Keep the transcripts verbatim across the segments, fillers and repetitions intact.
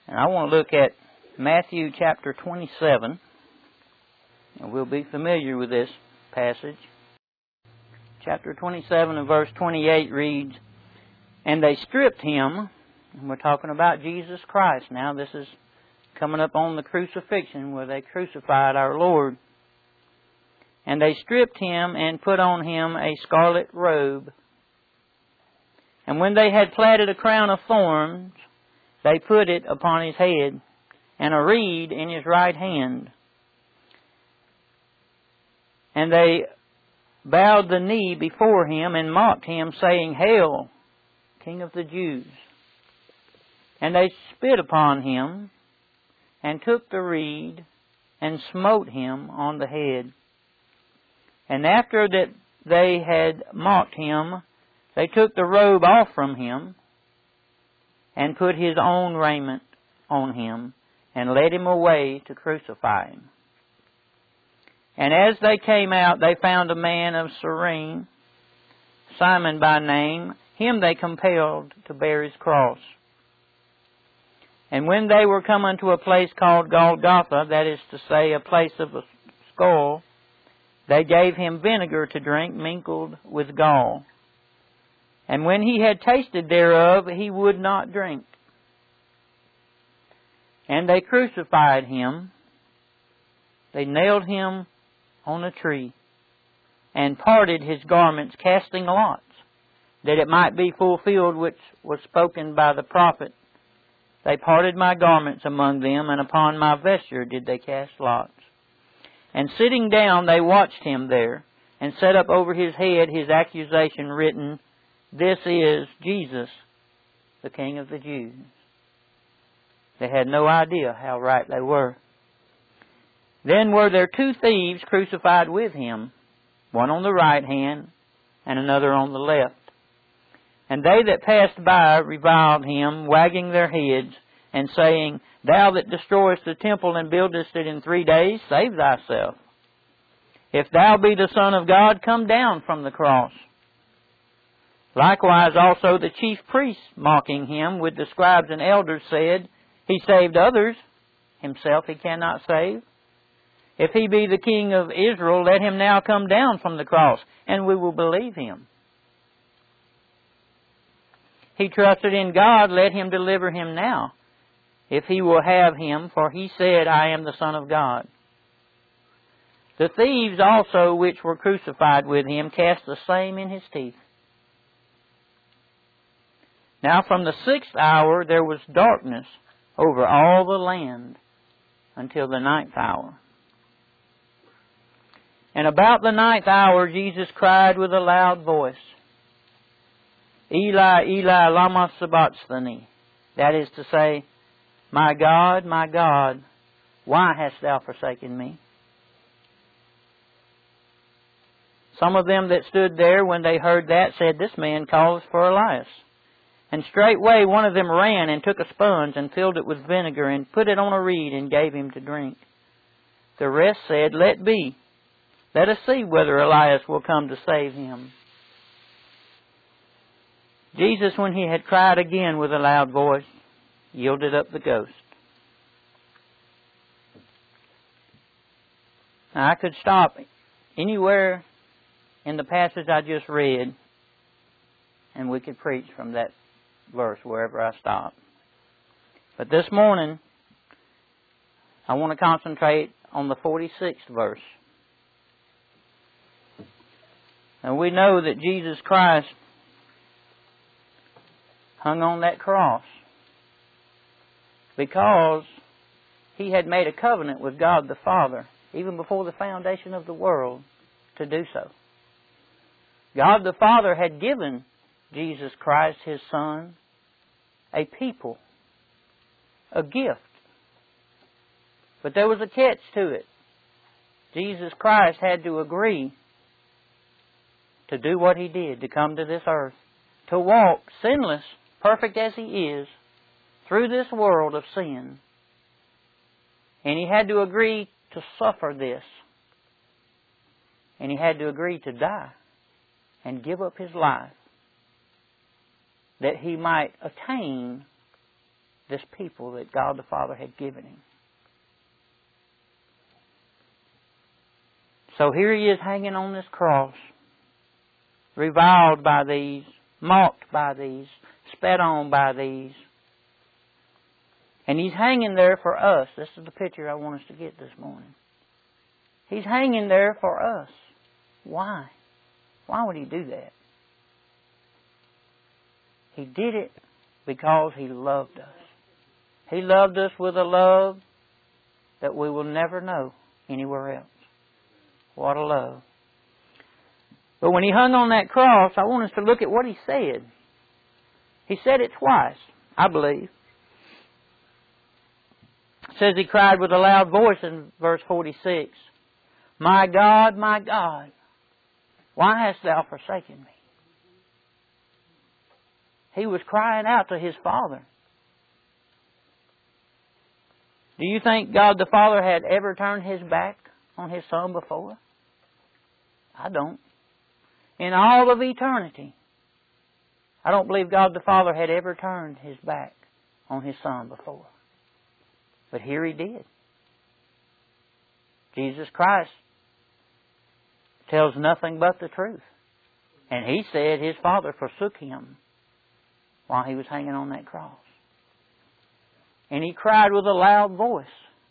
And I want to look at Matthew chapter twenty-seven. And we'll be familiar with this passage. Chapter twenty-seven and verse twenty-eight reads, "And they stripped him," and we're talking about Jesus Christ now. This is coming up on the crucifixion where they crucified our Lord. "And they stripped him and put on him a scarlet robe. And when they had platted a crown of thorns, they put it upon his head, and a reed in his right hand. And they bowed the knee before him and mocked him, saying, Hail, King of the Jews! And they spit upon him, and took the reed, and smote him on the head. And after that they had mocked him, they took the robe off from him, and put his own raiment on him, and led him away to crucify him. And as they came out, they found a man of Cyrene, Simon by name. Him they compelled to bear his cross. And when they were come unto a place called Golgotha, that is to say, a place of a skull, they gave him vinegar to drink mingled with gall. And when he had tasted thereof, he would not drink. And they crucified him. They nailed him on a tree, and parted his garments, casting lots, that it might be fulfilled which was spoken by the prophet. They parted my garments among them, and upon my vesture did they cast lots. And sitting down, they watched him there, and set up over his head his accusation written, This is Jesus, the King of the Jews. They had no idea how right they were. Then were there two thieves crucified with him, one on the right hand, and another on the left. And they that passed by reviled him, wagging their heads, and saying, Thou that destroyest the temple and buildest it in three days, save thyself. If thou be the Son of God, come down from the cross. Likewise also the chief priests, mocking him with the scribes and elders, said, He saved others, himself he cannot save. If he be the King of Israel, let him now come down from the cross, and we will believe him. He trusted in God, let him deliver him now, if he will have him, for he said, I am the Son of God. The thieves also which were crucified with him cast the same in his teeth. Now from the sixth hour there was darkness over all the land until the ninth hour. And about the ninth hour Jesus cried with a loud voice, Eli, Eli, lama sabachthani. That is to say, My God, my God, why hast thou forsaken me? Some of them that stood there when they heard that said, This man calls for Elias. And straightway one of them ran and took a sponge and filled it with vinegar and put it on a reed and gave him to drink. The rest said, Let be. Let us see whether Elias will come to save him. Jesus, when he had cried again with a loud voice, yielded up the ghost. Now, I could stop anywhere in the passage I just read, and we could preach from that verse wherever I stop. But this morning, I want to concentrate on the forty-sixth verse. And we know that Jesus Christ hung on that cross because he had made a covenant with God the Father, even before the foundation of the world, to do so. God the Father had given Jesus Christ, His Son, a people, a gift. But there was a catch to it. Jesus Christ had to agree to do what He did, to come to this earth, to walk sinless, perfect as He is, through this world of sin. And He had to agree to suffer this. And He had to agree to die and give up His life, that He might attain this people that God the Father had given him. So here he is hanging on this cross, reviled by these, mocked by these, spat on by these. And he's hanging there for us. This is the picture I want us to get this morning. He's hanging there for us. Why? Why would he do that? He did it because he loved us. He loved us with a love that we will never know anywhere else. What a love. But when he hung on that cross, I want us to look at what he said. He said it twice, I believe. It says he cried with a loud voice in verse forty-six, "My God, my God, why hast thou forsaken me?" He was crying out to his Father. Do you think God the Father had ever turned his back on his Son before? I don't. In all of eternity, I don't believe God the Father had ever turned his back on his Son before. But here he did. Jesus Christ tells nothing but the truth. And he said his Father forsook him while he was hanging on that cross. And he cried with a loud voice.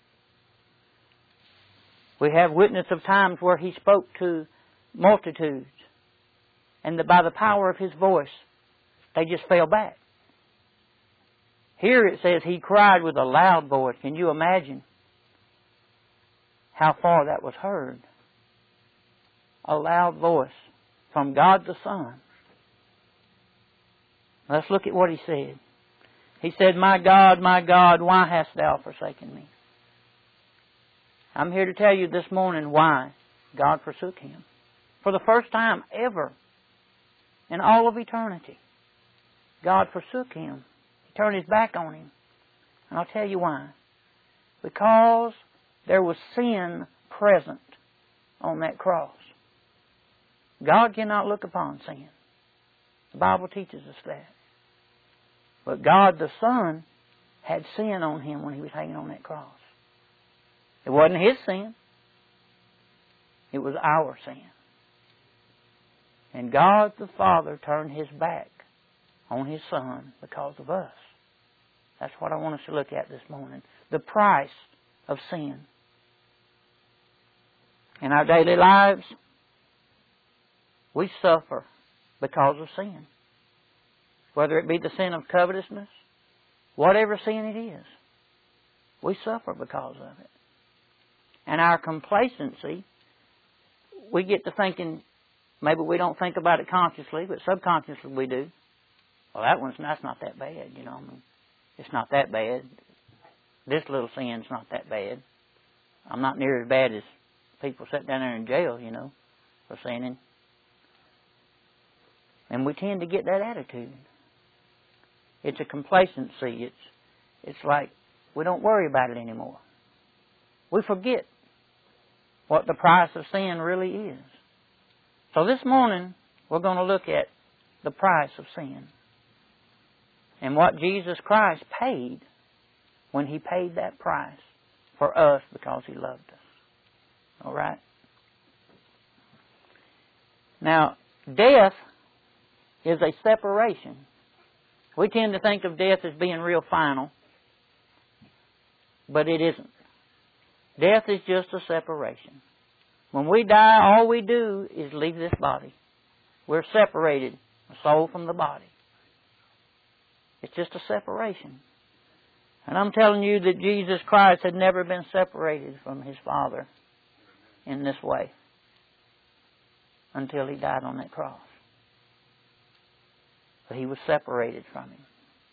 We have witness of times where he spoke to multitudes, and the, by the power of his voice, they just fell back. Here it says he cried with a loud voice. Can you imagine how far that was heard? A loud voice from God the Son. Let's look at what he said. He said, "My God, my God, why hast thou forsaken me?" I'm here to tell you this morning why God forsook him. For the first time ever in all of eternity, God forsook him. He turned his back on him. And I'll tell you why. Because there was sin present on that cross. God cannot look upon sin. The Bible teaches us that. But God the Son had sin on him when he was hanging on that cross. It wasn't his sin. It was our sin. And God the Father turned his back on his Son because of us. That's what I want us to look at this morning. The price of sin. In our daily lives, we suffer because of sin. Whether it be the sin of covetousness, whatever sin it is, we suffer because of it. And our complacency, we get to thinking, maybe we don't think about it consciously, but subconsciously we do. Well, that one's that's not that bad, you know. I mean, it's not that bad. This little sin's not that bad. I'm not near as bad as people sitting down there in jail, you know, for sinning. And we tend to get that attitude. It's a complacency. It's it's like we don't worry about it anymore. We forget what the price of sin really is. So this morning, we're going to look at the price of sin. And what Jesus Christ paid when he paid that price for us because he loved us. All right? Now, death is a separation. We tend to think of death as being real final, but it isn't. Death is just a separation. When we die, all we do is leave this body. We're separated, the soul from the body. It's just a separation. And I'm telling you that Jesus Christ had never been separated from his Father in this way until he died on that cross. But he was separated from him.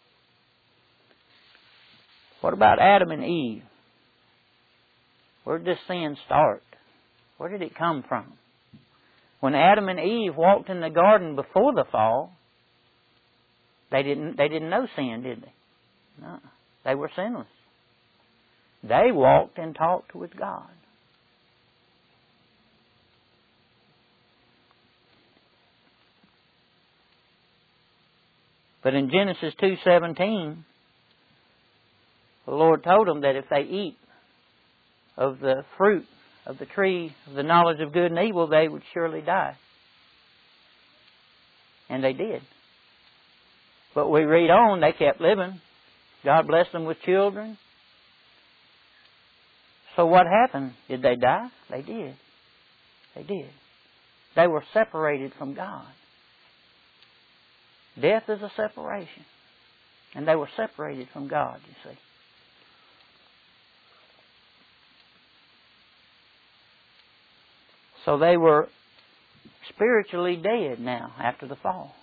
What about Adam and Eve? Where did this sin start? Where did it come from? When Adam and Eve walked in the garden before the fall, they didn't they didn't know sin, did they? No. They were sinless. They walked and talked with God. But in Genesis two seventeen, The Lord told them that if they eat of the fruit of the tree of the knowledge of good and evil, they would surely die. And they did. But we read on, they kept living. God blessed them with children. So what happened? Did they die? They did. They did. They were separated from God. Death is a separation. And they were separated from God, you see. So they were spiritually dead now after the fall.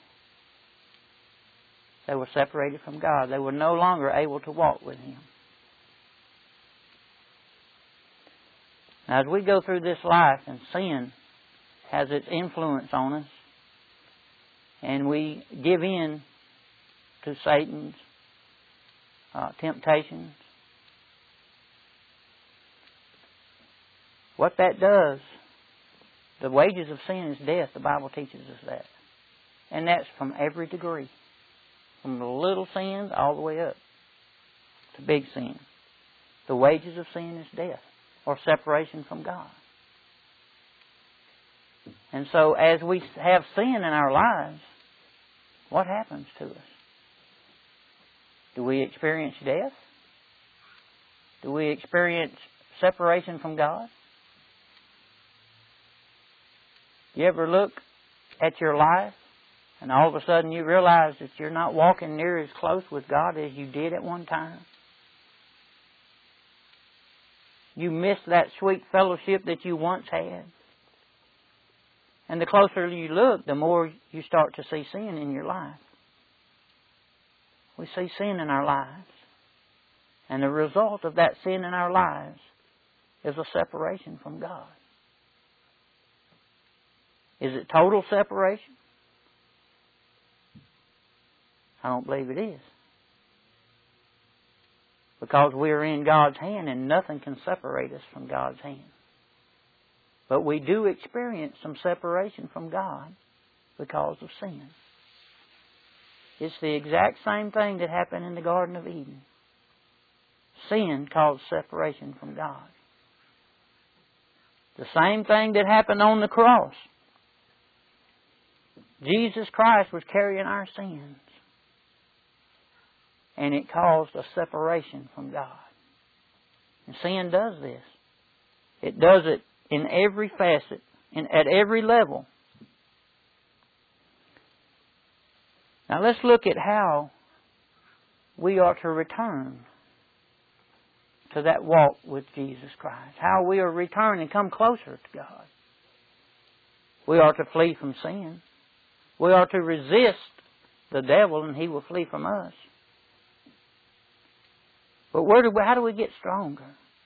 They were separated from God. They were no longer able to walk with Him. Now, as we go through this life and sin has its influence on us, and we give in to Satan's uh, temptations, what that does, the wages of sin is death. The Bible teaches us that. And that's from every degree. From the little sins all the way up to big sin. The wages of sin is death or separation from God. And so as we have sin in our lives, what happens to us? Do we experience death? Do we experience separation from God? You ever look at your life and all of a sudden you realize that you're not walking near as close with God as you did at one time? You miss that sweet fellowship that you once had. And the closer you look, the more you start to see sin in your life. We see sin in our lives. And the result of that sin in our lives is a separation from God. Is it total separation? I don't believe it is. Because we are in God's hand and nothing can separate us from God's hand. But we do experience some separation from God because of sin. It's the exact same thing that happened in the Garden of Eden. Sin caused separation from God. The same thing that happened on the cross. Jesus Christ was carrying our sins. And it caused a separation from God. And sin does this. It does it in every facet, and at every level. Now let's look at how we are to return to that walk with Jesus Christ. How we are return and come closer to God. We are to flee from sin. We are to resist the devil and he will flee from us. But where do we, how do we get stronger?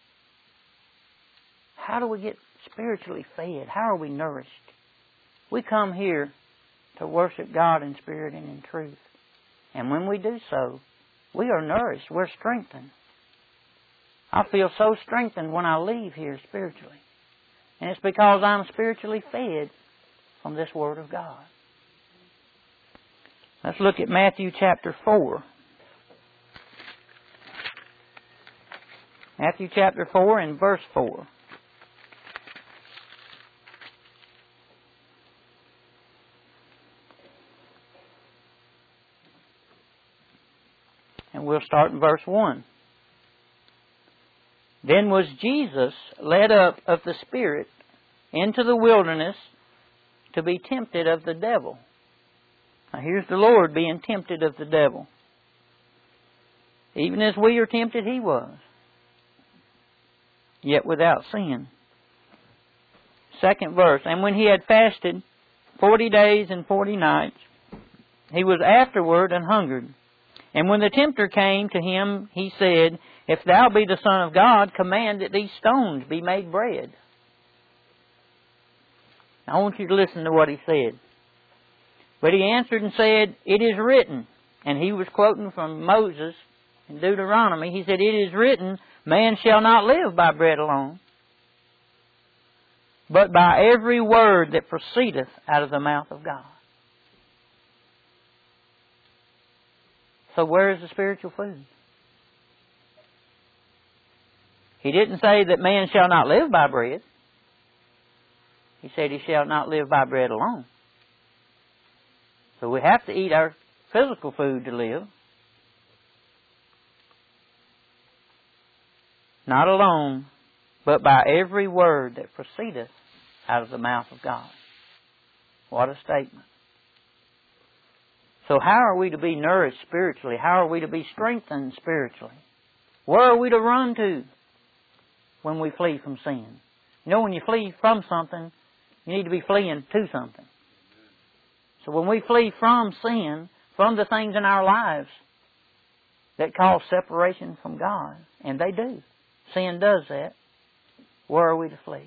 How do we get spiritually fed? How are we nourished? We come here to worship God in spirit and in truth. And when we do so, we are nourished. We're strengthened. I feel so strengthened when I leave here spiritually. And it's because I'm spiritually fed from this Word of God. Let's look at Matthew chapter four. Matthew chapter four and verse four. And we'll start in verse one. Then was Jesus led up of the Spirit into the wilderness to be tempted of the devil. Now here's the Lord being tempted of the devil. Even as we are tempted, He was. Yet without sin. Second verse. And when He had fasted forty days and forty nights, He was afterward an hungered. And when the tempter came to Him, He said, If thou be the Son of God, command that these stones be made bread. Now, I want you to listen to what He said. But He answered and said, It is written. And He was quoting from Moses in Deuteronomy. He said, It is written, Man shall not live by bread alone, but by every word that proceedeth out of the mouth of God. So where is the spiritual food? He didn't say that man shall not live by bread. He said he shall not live by bread alone. So we have to eat our physical food to live. Not alone, but by every word that proceedeth out of the mouth of God. What a statement. So how are we to be nourished spiritually? How are we to be strengthened spiritually? Where are we to run to when we flee from sin? You know, when you flee from something, you need to be fleeing to something. So when we flee from sin, from the things in our lives that cause separation from God, and they do, sin does that, where are we to flee?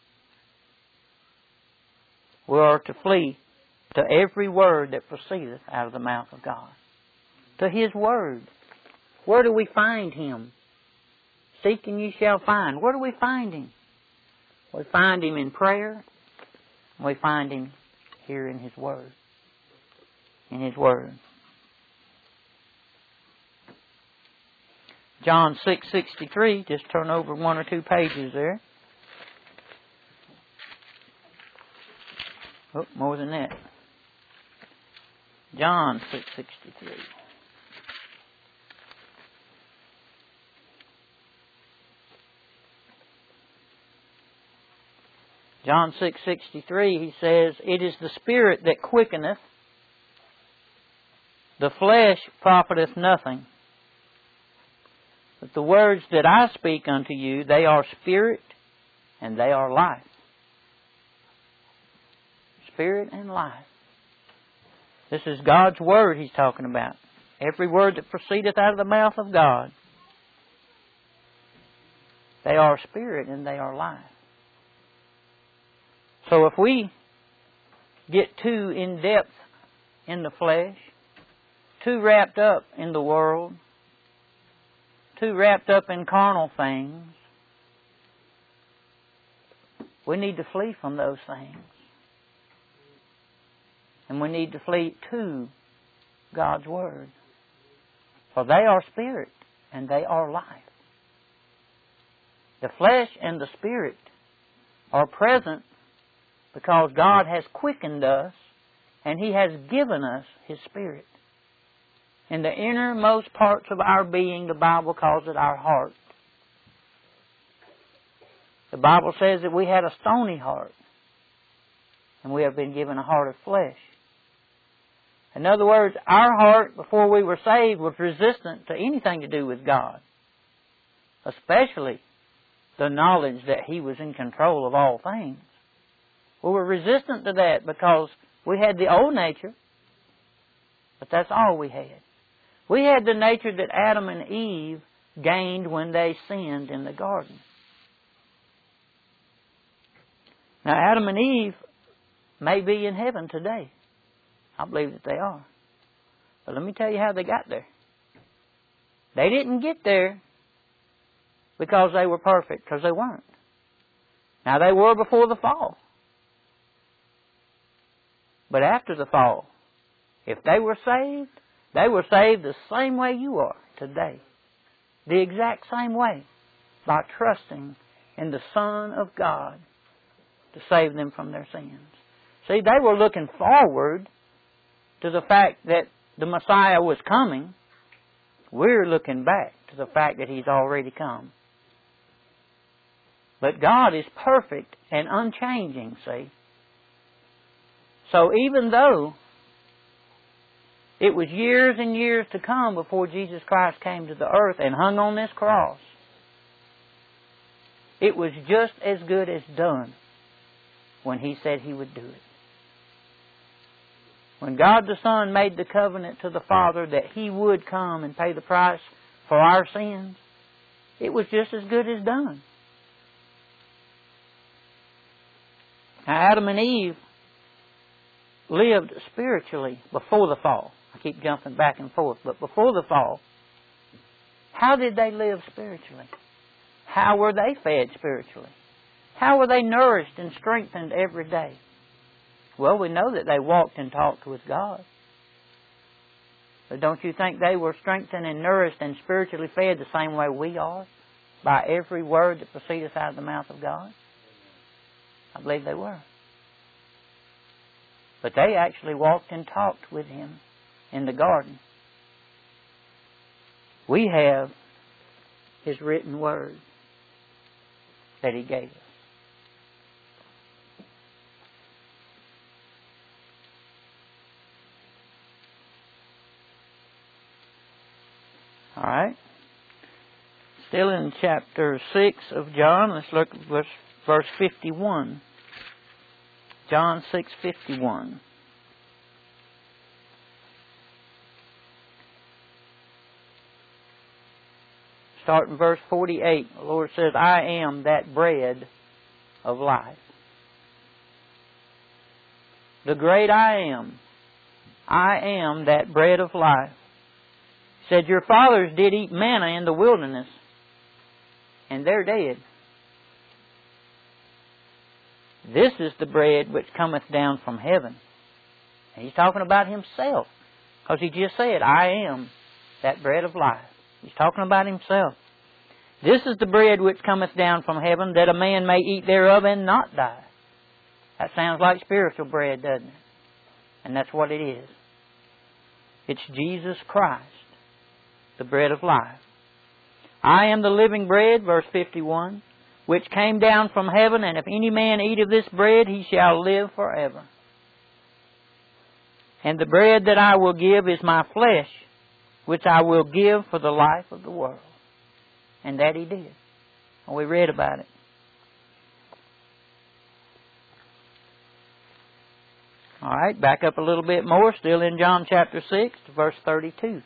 We are to flee to every word that proceedeth out of the mouth of God. To His Word. Where do we find Him? Seek and ye shall find. Where do we find Him? We find Him in prayer. We find Him here in His Word. In His Word. John six sixty-three, just turn over one or two pages there. Oh, more than that. John six sixty-three. John six sixty-three, he says, "It is the Spirit that quickeneth, the flesh profiteth nothing. But the words that I speak unto you, they are spirit and they are life." Spirit and life. This is God's Word He's talking about. Every word that proceedeth out of the mouth of God. They are spirit and they are life. So if we get too in depth in the flesh, too wrapped up in the world, too wrapped up in carnal things, we need to flee from those things. And we need to flee to God's Word. For they are spirit and they are life. The flesh and the spirit are present because God has quickened us and He has given us His Spirit. In the innermost parts of our being, the Bible calls it our heart. The Bible says that we had a stony heart and we have been given a heart of flesh. In other words, our heart before we were saved was resistant to anything to do with God, especially the knowledge that He was in control of all things. We were resistant to that because we had the old nature, but that's all we had. We had the nature that Adam and Eve gained when they sinned in the garden. Now, Adam and Eve may be in heaven today. I believe that they are. But let me tell you how they got there. They didn't get there because they were perfect, because they weren't. Now, they were before the fall. But after the fall, if they were saved, they were saved the same way you are today. The exact same way. By trusting in the Son of God to save them from their sins. See, they were looking forward to the fact that the Messiah was coming. We're looking back to the fact that He's already come. But God is perfect and unchanging, see. So even though it was years and years to come before Jesus Christ came to the earth and hung on this cross, it was just as good as done when He said He would do it. When God the Son made the covenant to the Father that He would come and pay the price for our sins, it was just as good as done. Now, Adam and Eve lived spiritually before the fall. I keep jumping back and forth, but before the fall, how did they live spiritually? How were they fed spiritually? How were they nourished and strengthened every day? Well, we know that they walked and talked with God. But don't you think they were strengthened and nourished and spiritually fed the same way we are? by every word that proceedeth out of the mouth of God? I believe they were. But they actually walked and talked with Him in the garden. We have His written word that He gave us. All right. Still in chapter six of John, let's look at verse, verse fifty-one. John six fifty-one. Start in verse forty-eight. The Lord says, I am that bread of life. The great I am. I am that bread of life. He said, your fathers did eat manna in the wilderness, and they're dead. This is the bread which cometh down from heaven. And He's talking about Himself, because He just said, I am that bread of life. He's talking about Himself. This is the bread which cometh down from heaven, that a man may eat thereof and not die. That sounds like spiritual bread, doesn't it? And that's what it is. It's Jesus Christ, the bread of life. I am the living bread, verse fifty-one, which came down from heaven, and if any man eat of this bread, he shall live forever. And the bread that I will give is my flesh, which I will give for the life of the world. And that He did. And we read about it. All right, back up a little bit more, still in John chapter six, verse thirty-two.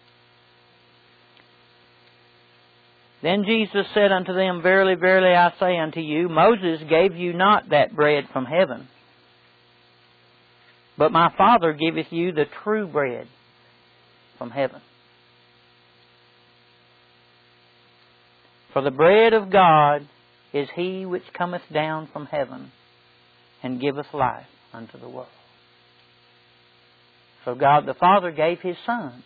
Then Jesus said unto them, verily, verily, I say unto you, Moses gave you not that bread from heaven, but my Father giveth you the true bread from heaven. For the bread of God is He which cometh down from heaven and giveth life unto the world. So God the Father gave His Son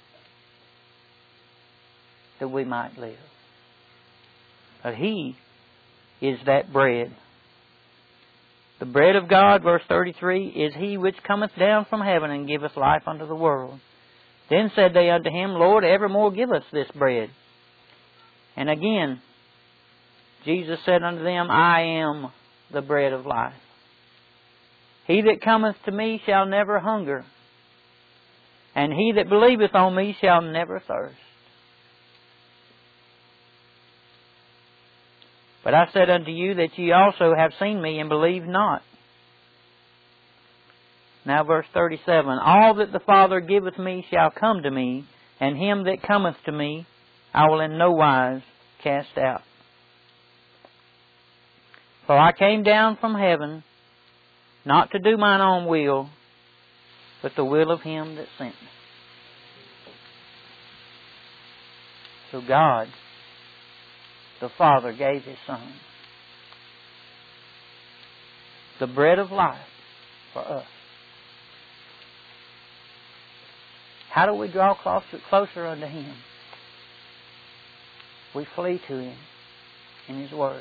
that we might live. But He is that bread. The bread of God, verse thirty-three, is He which cometh down from heaven and giveth life unto the world. Then said they unto Him, Lord, evermore give us this bread. And again, Jesus said unto them, I am the bread of life. He that cometh to me shall never hunger, and he that believeth on me shall never thirst. But I said unto you that ye also have seen me and believe not. Now verse thirty-seven. All that the Father giveth me shall come to me, and him that cometh to me I will in no wise cast out. For I came down from heaven, not to do mine own will, but the will of Him that sent me. So God, the Father, gave His Son, the bread of life, for us. How do we draw closer, closer unto Him? We flee to Him in His Word.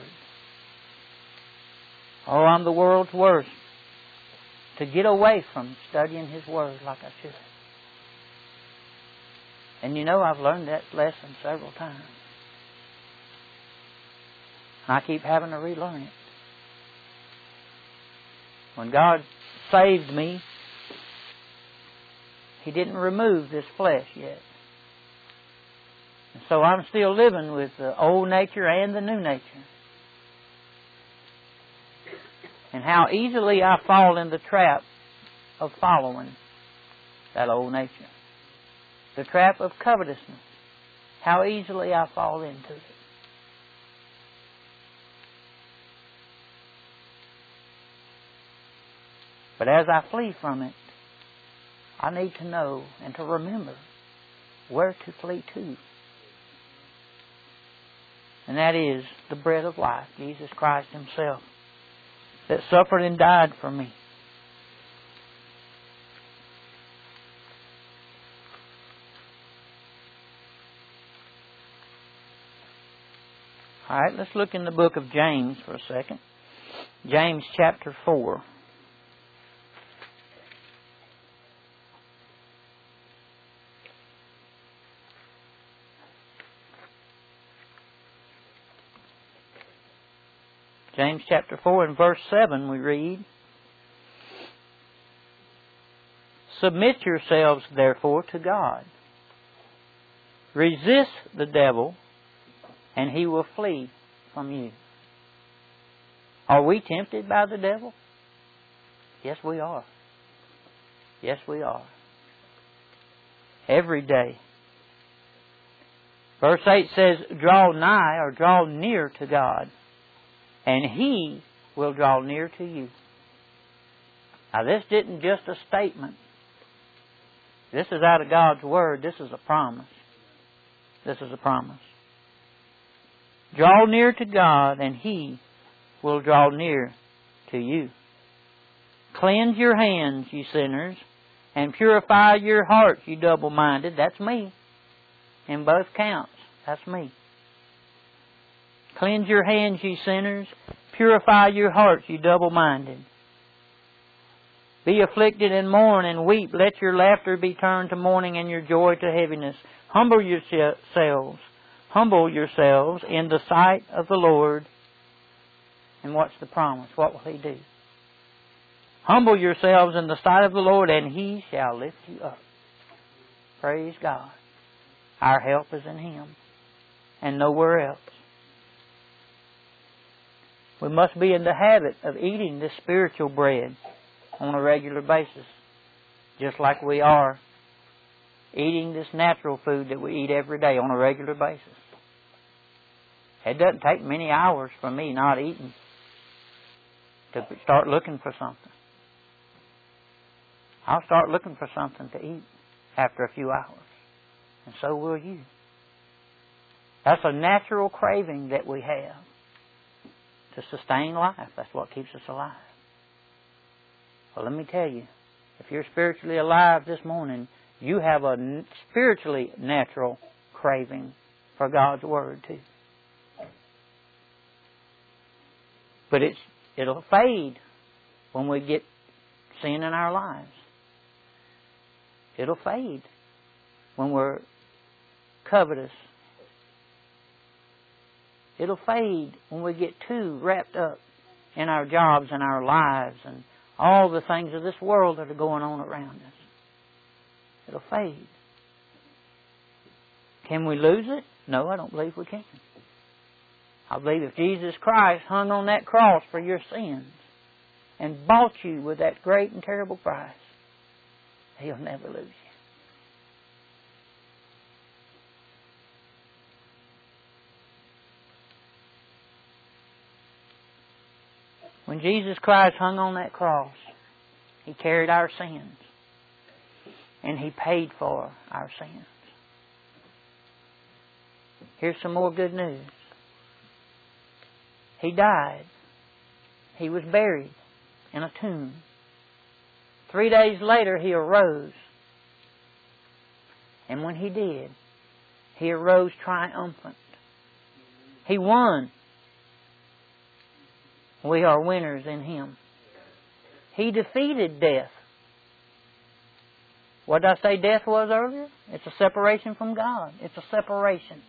Oh, I'm the world's worst to get away from studying His Word like I should. And you know, I've learned that lesson several times. I keep having to relearn it. When God saved me, He didn't remove this flesh yet. And so I'm still living with the old nature and the new nature. And how easily I fall in the trap of following that old nature. The trap of covetousness. How easily I fall into it. But as I flee from it, I need to know and to remember where to flee to. And that is the bread of life, Jesus Christ Himself, that suffered and died for me. All right, let's look in the book of James for a second. James chapter four. James chapter four and verse seven we read, "Submit yourselves therefore to God. Resist the devil, and he will flee from you." Are we tempted by the devil? Yes, we are. Yes, we are. Every day. Verse eight says, "Draw nigh," or draw near to God, and He will draw near to you. Now this isn't just a statement. This is out of God's Word. This is a promise. This is a promise. Draw near to God, and He will draw near to you. Cleanse your hands, you sinners, and purify your hearts, you double-minded. That's me. In both counts, that's me. Cleanse your hands, you sinners. Purify your hearts, you double-minded. Be afflicted and mourn and weep. Let your laughter be turned to mourning and your joy to heaviness. Humble yourselves. Humble yourselves in the sight of the Lord. And what's the promise? What will He do? Humble yourselves in the sight of the Lord, and He shall lift you up. Praise God. Our help is in Him and nowhere else. We must be in the habit of eating this spiritual bread on a regular basis, just like we are eating this natural food that we eat every day on a regular basis. It doesn't take many hours for me not eating to start looking for something. I'll start looking for something to eat after a few hours. And so will you. That's a natural craving that we have to sustain life. That's what keeps us alive. Well, let me tell you, if you're spiritually alive this morning, you have a spiritually natural craving for God's Word too. But it's it'll fade when we get sin in our lives. It'll fade when we're covetous. It'll fade when we get too wrapped up in our jobs and our lives and all the things of this world that are going on around us. It'll fade. Can we lose it? No, I don't believe we can. I believe if Jesus Christ hung on that cross for your sins and bought you with that great and terrible price, He'll never lose you. When Jesus Christ hung on that cross, He carried our sins and He paid for our sins. Here's some more good news. He died. He was buried in a tomb. Three days later, He arose. And when He did, He arose triumphant. He won. We are winners in Him. He defeated death. What did I say death was earlier? It's a separation from God. It's a separation.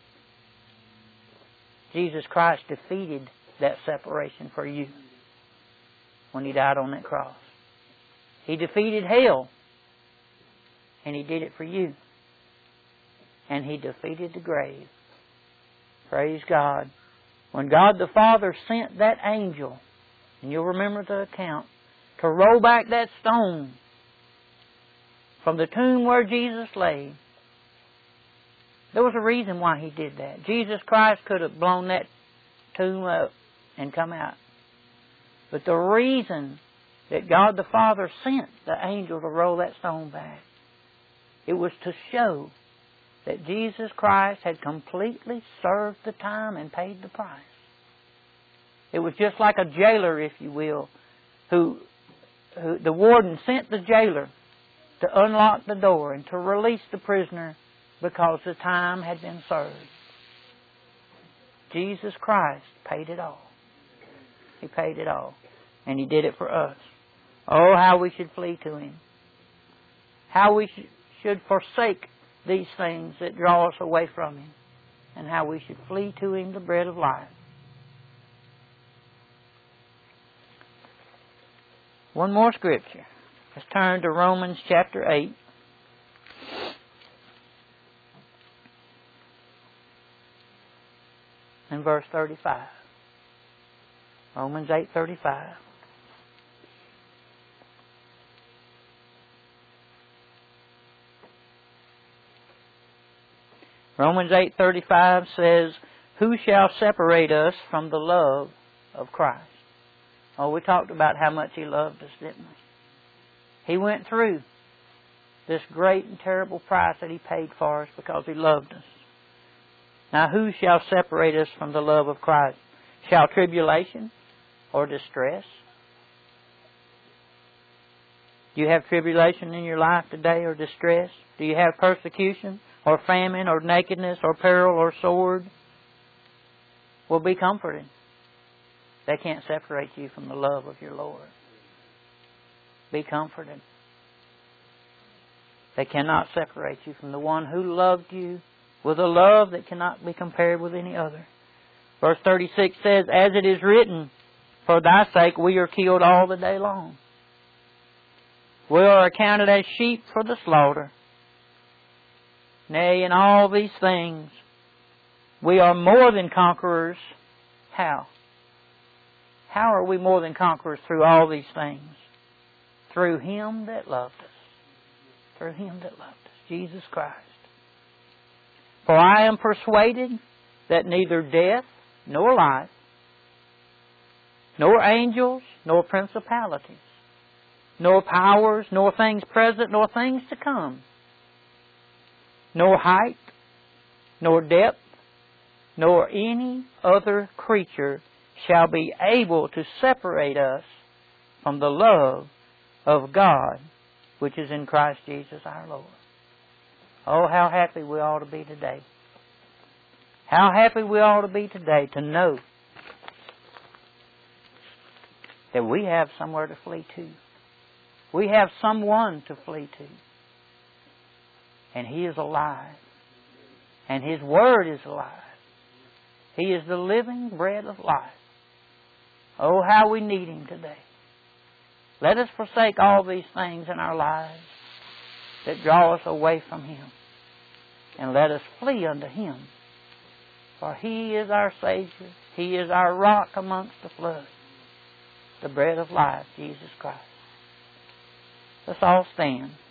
Jesus Christ defeated that separation for you when He died on that cross. He defeated hell, and He did it for you. And He defeated the grave. Praise God. When God the Father sent that angel, and you'll remember the account, to roll back that stone from the tomb where Jesus lay, there was a reason why He did that. Jesus Christ could have blown that tomb up and come out. But the reason that God the Father sent the angel to roll that stone back, it was to show that Jesus Christ had completely served the time and paid the price. It was just like a jailer, if you will, who, who the warden sent the jailer to unlock the door and to release the prisoner because the time had been served. Jesus Christ paid it all. He paid it all. And He did it for us. Oh, how we should flee to Him. How we sh- should forsake these things that draw us away from Him. And how we should flee to Him, the bread of life. One more scripture. Let's turn to Romans chapter eight. And verse thirty-five. Romans eight thirty-five. Romans eight thirty-five says, "Who shall separate us from the love of Christ?" Oh, we talked about how much He loved us, didn't we? He went through this great and terrible price that He paid for us because He loved us. Now, who shall separate us from the love of Christ? Shall tribulation or distress? Do you have tribulation in your life today or distress? Do you have persecution or famine or nakedness or peril or sword? Well, be comforted. They can't separate you from the love of your Lord. Be comforted. They cannot separate you from the one who loved you with a love that cannot be compared with any other. Verse thirty-six says, "As it is written, for thy sake we are killed all the day long. We are accounted as sheep for the slaughter. Nay, in all these things we are more than conquerors." How? How are we more than conquerors through all these things? Through Him that loved us. Through Him that loved us, Jesus Christ. "For I am persuaded that neither death nor life, nor angels, nor principalities, nor powers, nor things present, nor things to come, nor height, nor depth, nor any other creature shall be able to separate us from the love of God, which is in Christ Jesus our Lord." Oh, how happy we ought to be today. How happy we ought to be today to know that we have somewhere to flee to. We have someone to flee to. And He is alive. And His Word is alive. He is the living bread of life. Oh, how we need Him today. Let us forsake all these things in our lives that draw us away from Him. And let us flee unto Him. For He is our Savior. He is our rock amongst the floods. The bread of life, Jesus Christ. Let's all stand.